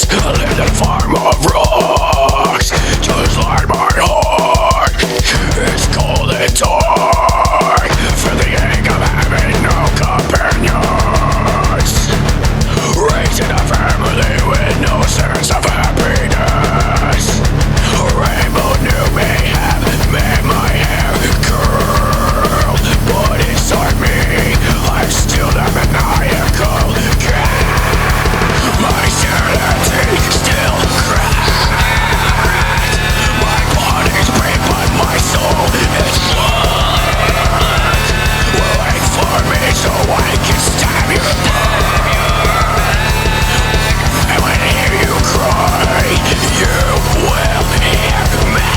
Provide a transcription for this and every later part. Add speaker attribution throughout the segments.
Speaker 1: I live in a farm of rocks, just like my heart. It's cold and dark, for the ache of having no companions. Raising a family with no sense of happiness. A rainbow new mayhem made my hair curl, but inside me I'm still that maniacal cat. My sanity still cracked. My body's brave but my soul is blood. Will wait for me so I can stab your blood. And when I hear you cry, you will hear me.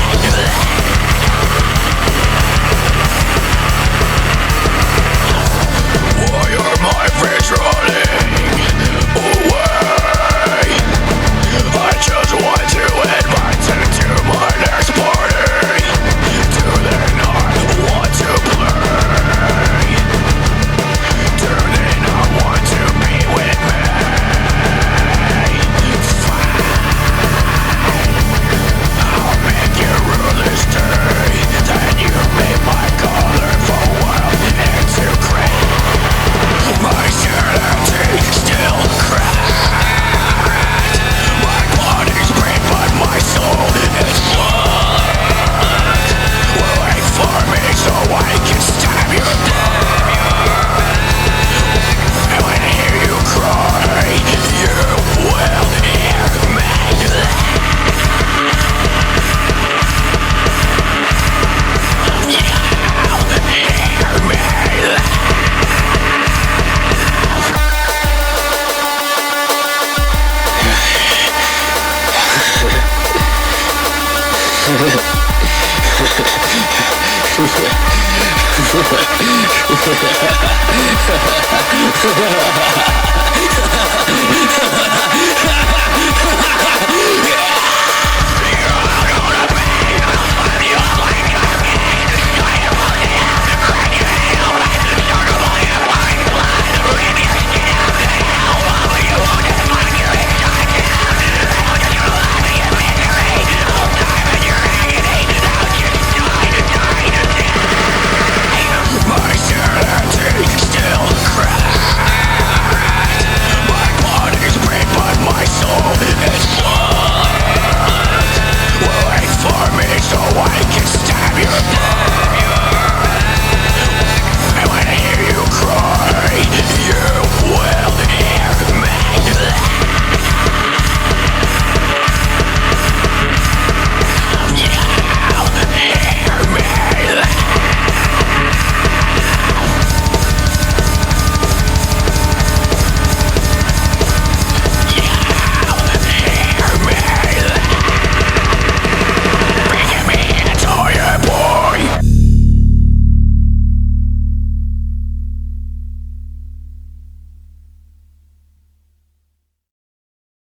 Speaker 1: Why are my friends running away? I just want to invite them to my next party. Do they not want to play? Do they not want to be with me? Fine, I'll make you rule this day. Then you make my colorful world into gray. My sanity still cracked. My body's brave but my soul is blood. Will wait for me so I can stab your blood. And when I hear you cry, you will hear me. Hear me.